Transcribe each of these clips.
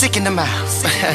sick in the mouth.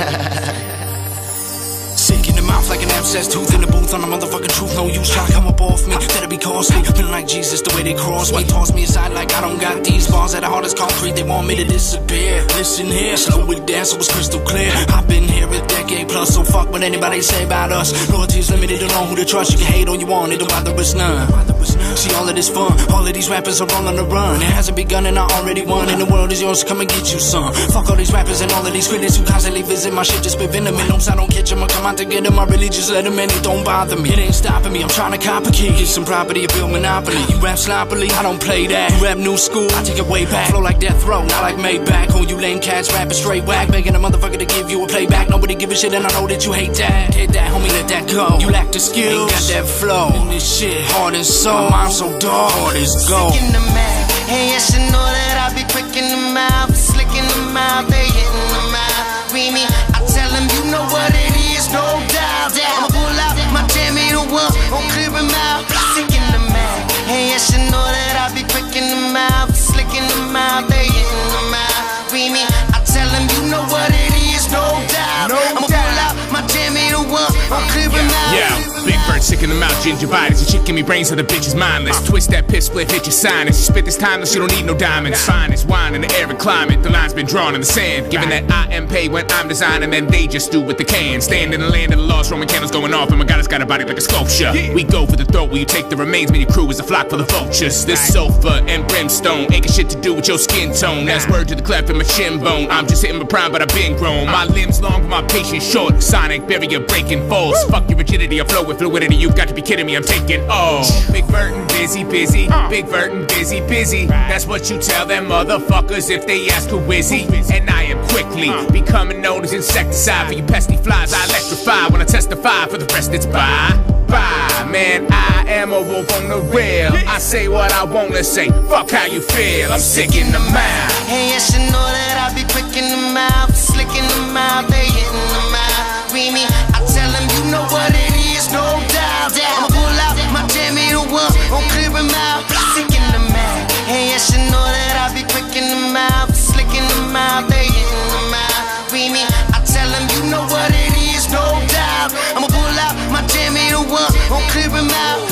Sick in the mouth like an abscess tooth in the booth on the motherfucking truth. No use trying to come up off me. That'll be costly. Feeling like Jesus the way they cross me. Toss me aside like I don't got these bars that are hard as concrete. They want me to disappear. Listen here, slow it down so it's crystal clear. I've been here a decade plus, so fuck what anybody say about us. Loyalty is limited, don't know who to trust. You can hate all you want, it don't bother us none. See all of this fun, all of these rappers are all on the run. It hasn't begun and I already won. And the world is yours, so come and get you some. Fuck all these rappers and all of these critics who constantly visit my shit, just spit venom. And I don't catch them, I come out to get them. I really just let them in, it don't bother me. It ain't stopping me, I'm trying to copy key. Get some property, build monopoly. You rap sloppily, I don't play that. You rap new school, I take it way back. Flow like death row, not like Maybach. On you lame cats, rapping straight whack. Begging a motherfucker to give you a playback. Nobody give a shit and I know that you hate that. Hit that, homie, let that go. You lack the skills, ain't got that flow. And this shit, hard and soul. My mind so dark, hard as gold. Sick in the mouth, and yes you know that I be quick in the mouth. Slick in the mouth, they hitting the mouth. Read me, I tell them you know what it is, no doubt. I'ma pull out my Jamie the one, on clear him out. Sick in the mouth, and yes you know that I be quick in the mouth. Slick in the mouth, they hitting the mouth. Read me, I tell them you know what it is, no doubt. I'ma pull out my Jamie the one, on clear him out. Yeah, big bird sick in the mouth, gingivitis. Your chick give me brains so the bitch is mindless. Twist that piss split, hit your sinus. You spit this timeless, you don't need no diamonds. Fine as wine in the arid climate. The line's been drawn in the sand. Given that I am paid when I'm designing, then they just do what they can. Stand in the land of the lost, Roman candles going off, and my God has got a body like a sculpture. We go for the throat where you take the remains, when your crew is a flock full of vultures. This sulfur and brimstone ain't got shit to do with your skin tone. That's word to the cleft in my shin bone. I'm just hitting my prime, but I've been grown. My limbs long, but my patience short. Sonic barrier breaking falls. Fuck your rigidity, I flow with fluidity. You've got to be kidding me, I'm taking all. Big Burton, busy, busy. Big Burton, busy, busy. That's what you tell them motherfuckers if they ask who is he. And I am quickly becoming known as insecticide. For you pesky flies, I electrify when I testify. For the rest, it's bye. Bye, man, I am a wolf on the rail. I say what I wanna say, fuck how you feel. I'm sick in the mouth. And yes you know that I be quick in the mouth. Slick in the mouth, they hitting the mouth. Read me, I tell them you know what it is, no doubt. I'ma pull out my Jamie the one, on clear him out. Sick in the mouth. And yes you know that I be quick in the mouth. Slick in the mouth, they hitting the mouth. Read me, I tell them you know what it is, no doubt. I'ma pull out my Jamie the one, on clear him out.